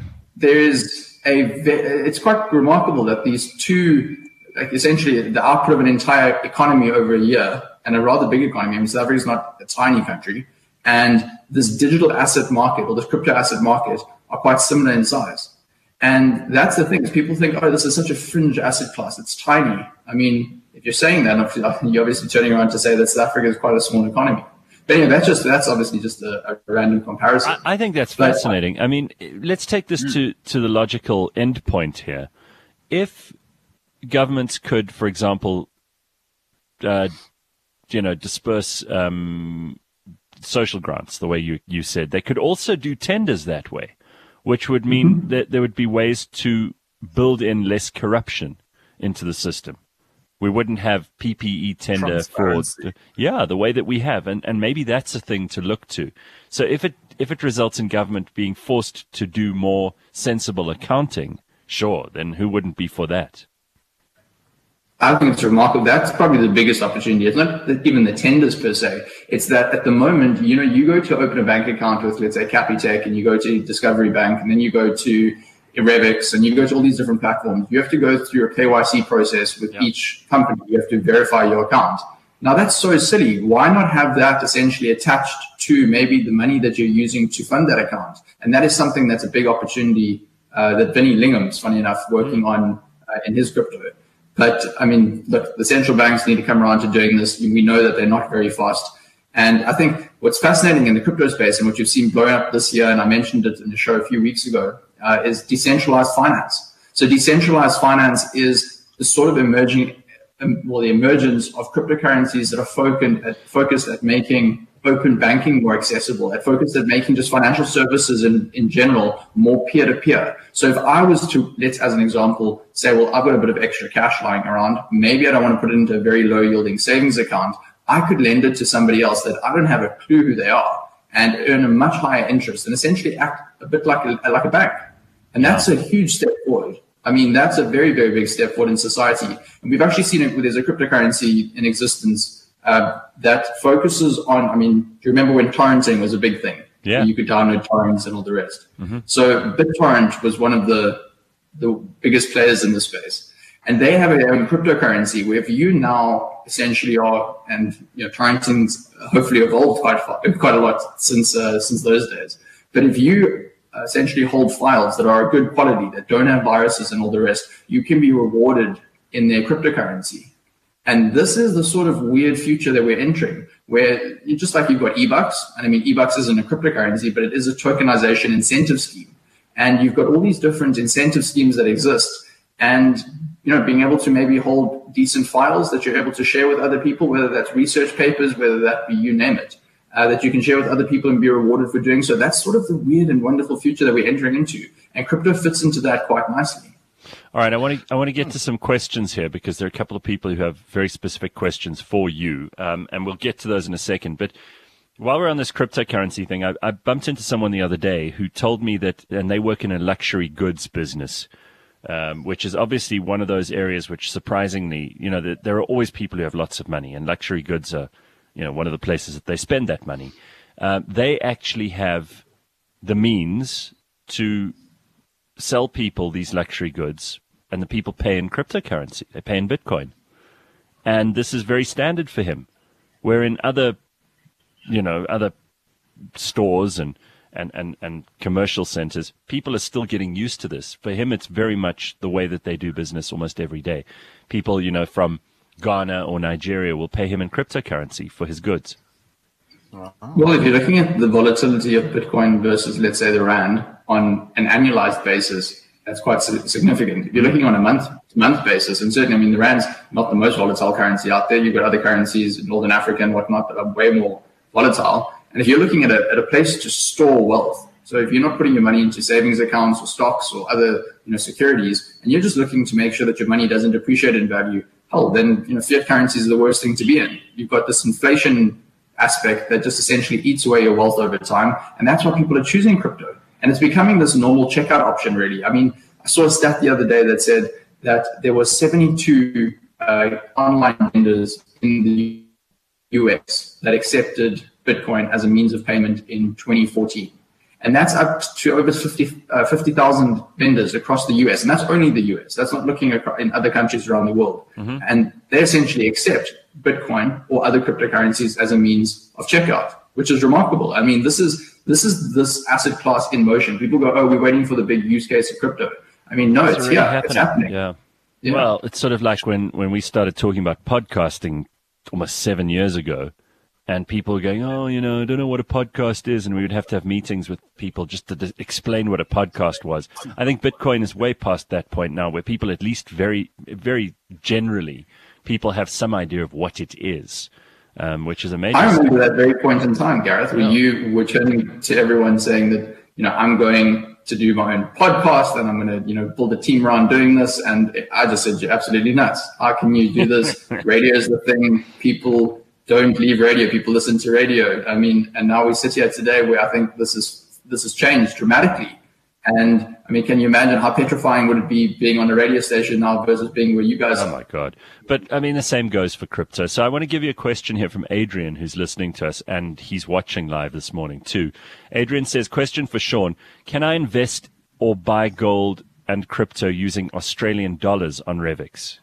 it's quite remarkable that these two, like essentially the output of an entire economy over a year, and a rather big economy. I mean, South Africa is not a tiny country, and this digital asset market or this crypto asset market are quite similar in size. And that's the thing, is people think, oh, this is such a fringe asset class. It's tiny. I mean, if you're saying that, you're obviously turning around to say that South Africa is quite a small economy. But anyway, that's obviously just a random comparison. I think that's fascinating. I mean, let's take this to the logical end point here. If governments could, for example, disperse social grants the way you said, they could also do tenders that way, which would mean that there would be ways to build in less corruption into the system. We wouldn't have PPE tender for the way that we have, and maybe that's a thing to look to. So if it results in government being forced to do more sensible accounting, sure, then who wouldn't be for that? I think it's remarkable. That's probably the biggest opportunity. It's not even the tenders per se. It's that at the moment, you go to open a bank account with, let's say, Capitec, and you go to Discovery Bank, and then you go to Irevix, and you go to all these different platforms. You have to go through a KYC process with each company. You have to verify your account. Now, that's so silly. Why not have that essentially attached to maybe the money that you're using to fund that account? And that is something that's a big opportunity that Vinnie Lingham's, funny enough, working on in his crypto. But, I mean, look, the central banks need to come around to doing this. We know that they're not very fast. And I think what's fascinating in the crypto space and what you've seen blowing up this year, and I mentioned it in the show a few weeks ago, is decentralized finance. So decentralized finance is the sort of the emergence of cryptocurrencies that are focused at making open banking more accessible, at focused at making just financial services in general more peer-to-peer. So if I was to, let's as an example, say, well, I've got a bit of extra cash lying around, maybe I don't want to put it into a very low-yielding savings account, I could lend it to somebody else that I don't have a clue who they are and earn a much higher interest and essentially act a bit like a bank. And that's a huge step forward. I mean, that's a very, very big step forward in society. And we've actually seen it where there's a cryptocurrency in existence that focuses on, I mean, do you remember when torrenting was a big thing? Yeah. You could download torrents and all the rest. So BitTorrent was one of the biggest players in the space. And they have their own cryptocurrency where if you now essentially are, and torrenting's hopefully evolved quite a lot since those days. But if you essentially hold files that are good quality, that don't have viruses and all the rest, you can be rewarded in their cryptocurrency. And this is the sort of weird future that we're entering, where just like you've got eBucks, and I mean, eBucks isn't a cryptocurrency, but it is a tokenization incentive scheme. And you've got all these different incentive schemes that exist. And, being able to maybe hold decent files that you're able to share with other people, whether that's research papers, whether that be you name it, that you can share with other people and be rewarded for doing so. That's sort of the weird and wonderful future that we're entering into. And crypto fits into that quite nicely. All right, I want to get to some questions here because there are a couple of people who have very specific questions for you, and we'll get to those in a second. But while we're on this cryptocurrency thing, I bumped into someone the other day who told me that, and they work in a luxury goods business, which is obviously one of those areas which surprisingly, there are always people who have lots of money, and luxury goods are, one of the places that they spend that money. They actually have the means to sell people these luxury goods, and the people pay in cryptocurrency. They pay in Bitcoin. And this is very standard for him. Where in other stores and commercial centers, people are still getting used to this. For him, it's very much the way that they do business almost every day. People, from Ghana or Nigeria will pay him in cryptocurrency for his goods. Well, if you're looking at the volatility of Bitcoin versus, let's say, the Rand on an annualized basis, that's quite significant. If you're looking on a month-to-month basis, and certainly, I mean, the Rand's not the most volatile currency out there. You've got other currencies in Northern Africa and whatnot that are way more volatile. And if you're looking at a place to store wealth, so if you're not putting your money into savings accounts or stocks or other securities, and you're just looking to make sure that your money doesn't depreciate in value, hell, then fiat currencies are the worst thing to be in. You've got this inflation aspect that just essentially eats away your wealth over time, and that's why people are choosing crypto. And it's becoming this normal checkout option, really. I mean, I saw a stat the other day that said that there were 72 online vendors in the US that accepted Bitcoin as a means of payment in 2014. And that's up to over 50,000 vendors across the US. And that's only the US. That's not looking in other countries around the world. Mm-hmm. And they essentially accept Bitcoin or other cryptocurrencies as a means of checkout, which is remarkable. I mean, this is this asset class in motion. People go, oh, we're waiting for the big use case of crypto. I mean, no, it's here. It's happening. Yeah. Well, it's sort of like when we started talking about podcasting almost 7 years ago, and people were going, oh, I don't know what a podcast is, and we would have to have meetings with people just to explain what a podcast was. I think Bitcoin is way past that point now, where people, at least very, very generally, people have some idea of what it is, which is amazing. I remember that very point in time, Gareth, where you were turning to everyone saying that, I'm going to do my own podcast and I'm going to, build a team around doing this. And I just said, you're absolutely nuts. How can you do this? Radio is the thing. People don't leave radio. People listen to radio. I mean, and now we sit here today where I think this has changed dramatically. And I mean, can you imagine how petrifying would it be being on a radio station now versus being where you guys are? Oh my God. But I mean, the same goes for crypto. So I want to give you a question here from Adrian, who's listening to us, and he's watching live this morning too. Adrian says, question for Sean: can I invest or buy gold and crypto using Australian dollars on Revix?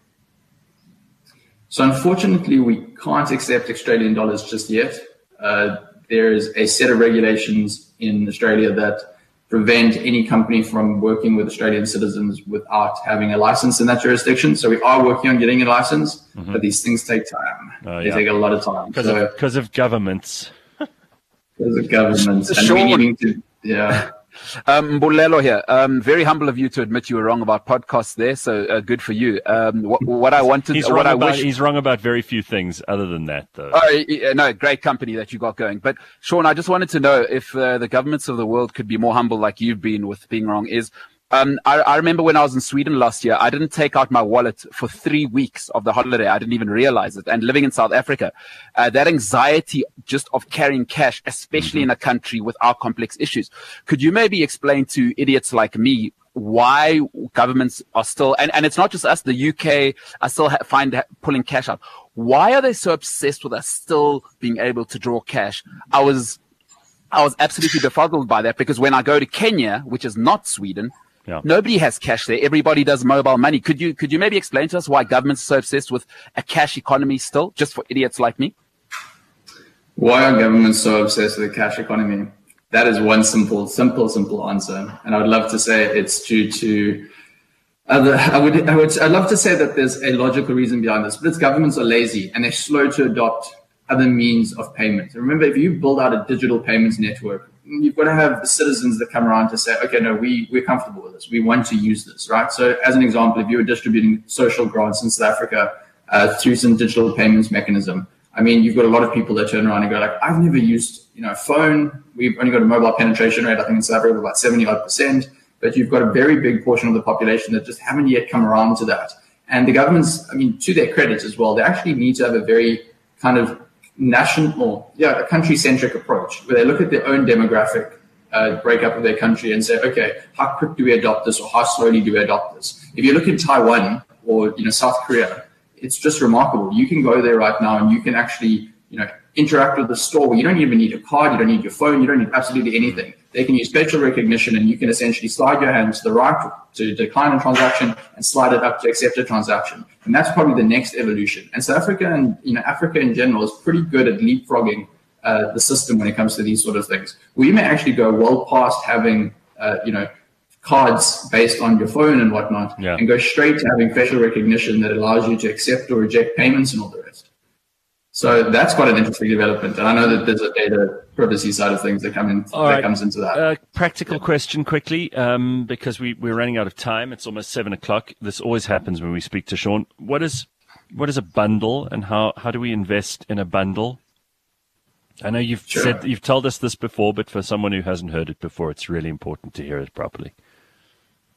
So unfortunately, we can't accept Australian dollars just yet. There is a set of regulations in Australia that prevent any company from working with Australian citizens without having a license in that jurisdiction. So we are working on getting a license, but these things take time. They take a lot of time. Because of governments. Because of governments. And we needing to, yeah. Mbulelo here. Very humble of you to admit you were wrong about podcasts there. So good for you. What I wanted, he's wrong about very few things other than that, though. No, great company that you got going. But Sean, I just wanted to know if the governments of the world could be more humble, like you've been with being wrong. I remember when I was in Sweden last year, I didn't take out my wallet for 3 weeks of the holiday. I didn't even realize it. And living in South Africa, that anxiety just of carrying cash, especially in a country with our complex issues. Could you maybe explain to idiots like me why governments are still, and it's not just us, the UK, I still find pulling cash out. Why are they so obsessed with us still being able to draw cash? I was absolutely befuddled by that, because when I go to Kenya, which is not Sweden, nobody has cash there. Everybody does mobile money. Could you maybe explain to us why governments are so obsessed with a cash economy still, just for idiots like me? Why are governments so obsessed with the cash economy? That is one simple answer. And I would love to say it's due to I'd love to say that there's a logical reason behind this, but it's governments are lazy and they're slow to adopt other means of payment. Remember, if you build out a digital payments network, you've got to have the citizens that come around to say, okay, no, we're comfortable with this. We want to use this, right? So as an example, if you were distributing social grants in South Africa through some digital payments mechanism, I mean, you've got a lot of people that turn around and go like, I've never used, a phone. We've only got a mobile penetration rate, I think in South Africa, of about 70%, but you've got a very big portion of the population that just haven't yet come around to that. And the governments, to their credit as well, they actually need to have a very kind of a country-centric approach where they look at their own demographic breakup of their country and say, okay, how quick do we adopt this, or how slowly do we adopt this? If you look at Taiwan or South Korea, it's just remarkable. You can go there right now and you can actually interact with the store where you don't even need a card, you don't need your phone, you don't need absolutely anything. They can use facial recognition, and you can essentially slide your hand to the right to decline a transaction and slide it up to accept a transaction. And that's probably the next evolution. And South Africa and Africa in general is pretty good at leapfrogging the system when it comes to these sort of things. We may actually go well past having cards based on your phone and whatnot, and go straight to having facial recognition that allows you to accept or reject payments and all the rest. So that's quite an interesting development. And I know that there's a data privacy side of things that comes into that. Practical question quickly, because we're running out of time. It's almost 7:00. This always happens when we speak to Sean. What is a bundle, and how do we invest in a bundle? I know you've told us this before, but for someone who hasn't heard it before, it's really important to hear it properly.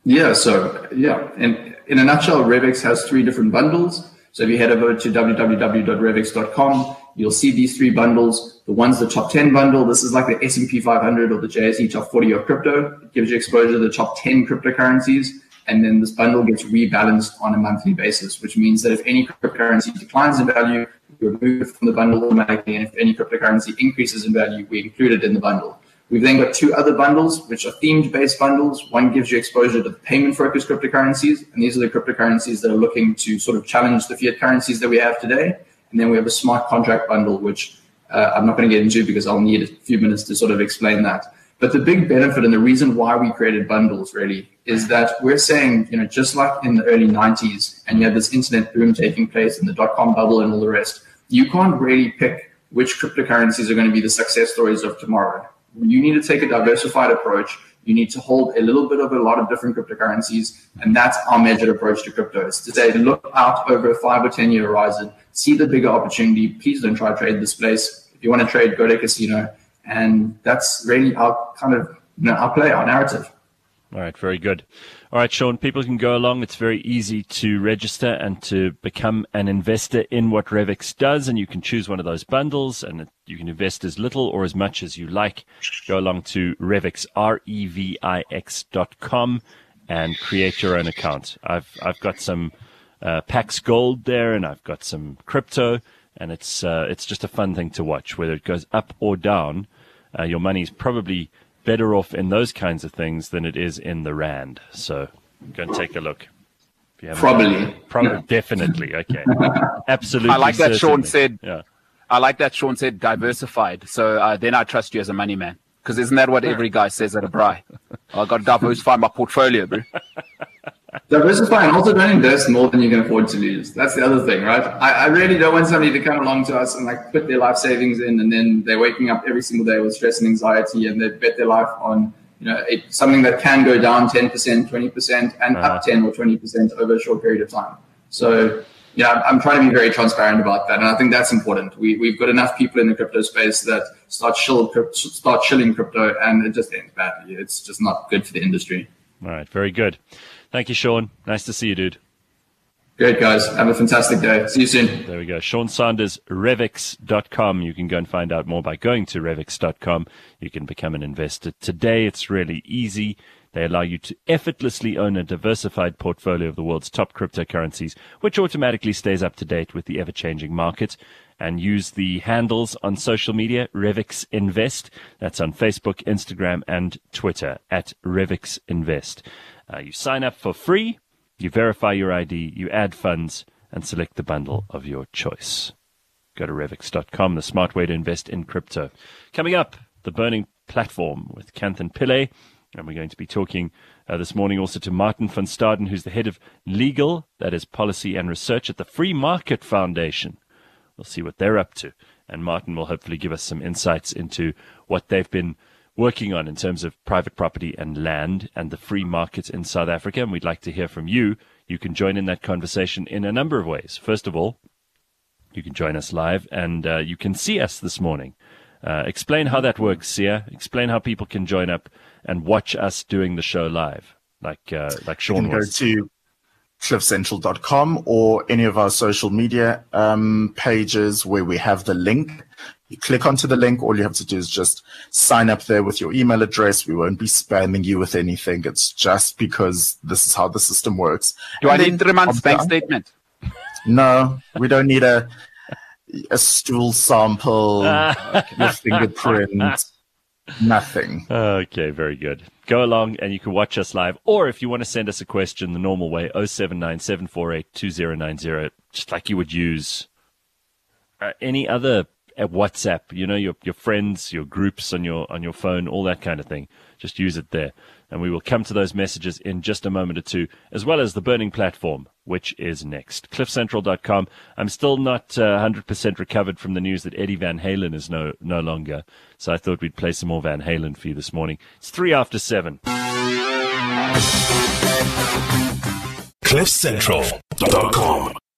Yeah, so in a nutshell, Revix has 3 different bundles. So if you head over to www.revix.com, you'll see these 3 bundles. The one's the top 10 bundle. This is like the S&P 500 or the JSE top 40 of crypto. It gives you exposure to the top 10 cryptocurrencies. And then this bundle gets rebalanced on a monthly basis, which means that if any cryptocurrency declines in value, we remove it from the bundle automatically. And if any cryptocurrency increases in value, we include it in the bundle. We've then got 2 other bundles, which are themed-based bundles. One gives you exposure to the payment-focused cryptocurrencies, and these are the cryptocurrencies that are looking to sort of challenge the fiat currencies that we have today. And then we have a smart contract bundle, which I'm not going to get into because I'll need a few minutes to sort of explain that. But the big benefit and the reason why we created bundles really is that we're saying, just like in the early 90s, and you had this internet boom taking place and the dot-com bubble and all the rest, you can't really pick which cryptocurrencies are going to be the success stories of tomorrow. You need to take a diversified approach. You need to hold a little bit of a lot of different cryptocurrencies. And that's our measured approach to crypto. It's to say, look out over a 5 or 10 year horizon, see the bigger opportunity. Please don't try to trade this place. If you want to trade, go to a casino. And that's really our kind of, our play, our narrative. All right, very good. All right, Sean, people can go along. It's very easy to register and to become an investor in what Revix does, and you can choose one of those bundles, and you can invest as little or as much as you like. Go along to Revix, REVIX.com, and create your own account. I've got some Pax Gold there, and I've got some crypto, and it's just a fun thing to watch. Whether it goes up or down, your money's probably better off in those kinds of things than it is in the rand. So go and take a look. Probably, definitely. Okay, absolutely. I like that certainly. Sean said. Yeah. I like that Sean said diversified. So then I trust you as a money man, because isn't that what every guy says at a braai? I got to diversify my portfolio, bro. Diversify and also don't invest more than you can afford to lose. That's the other thing, right? I really don't want somebody to come along to us and put their life savings in, and then they're waking up every single day with stress and anxiety, and they bet their life on something that can go down 10%, 20%, and up 10 or 20% over a short period of time. So I'm trying to be very transparent about that, and I think that's important. We've got enough people in the crypto space that start shilling crypto, and it just ends badly. It's just not good for the industry. All right, very good. Thank you, Sean. Nice to see you, dude. Great, guys. Have a fantastic day. See you soon. There we go. Sean Sanders, Revix.com. You can go and find out more by going to Revix.com. You can become an investor today. It's really easy. They allow you to effortlessly own a diversified portfolio of the world's top cryptocurrencies, which automatically stays up to date with the ever-changing market. And use the handles on social media, Revix Invest. That's on Facebook, Instagram, and Twitter at Revix Invest. You sign up for free, you verify your ID, you add funds, and select the bundle of your choice. Go to Revix.com, the smart way to invest in crypto. Coming up, the Burning Platform with Kanthan Pillay. And we're going to be talking this morning also to Martin van Staden, who's the head of legal, that is policy and research at the Free Market Foundation. We'll see what they're up to. And Martin will hopefully give us some insights into what they've been working on in terms of private property and land and the free markets in South Africa. And we'd like to hear from you. You can join in that conversation in a number of ways. First of all, you can join us live and you can see us this morning. Explain how that works, Sia. Explain how people can join up and watch us doing the show live, like Sean was. Go to cliffcentral.com or any of our social media pages where we have the link. You click onto the link. All you have to do is just sign up there with your email address. We won't be spamming you with anything. It's just because this is how the system works. Do I need 3 months bank statement? No, we don't need a stool sample, your fingerprint, nothing. Okay, very good. Go along and you can watch us live. Or if you want to send us a question the normal way, 079-748-2090, just like you would use any other WhatsApp, your friends, your groups on your phone, all that kind of thing. Just use it there. And we will come to those messages in just a moment or two, as well as the Burning Platform, which is next. CliffCentral.com. I'm still not 100% recovered from the news that Eddie Van Halen is no longer. So I thought we'd play some more Van Halen for you this morning. It's 7:03. CliffCentral.com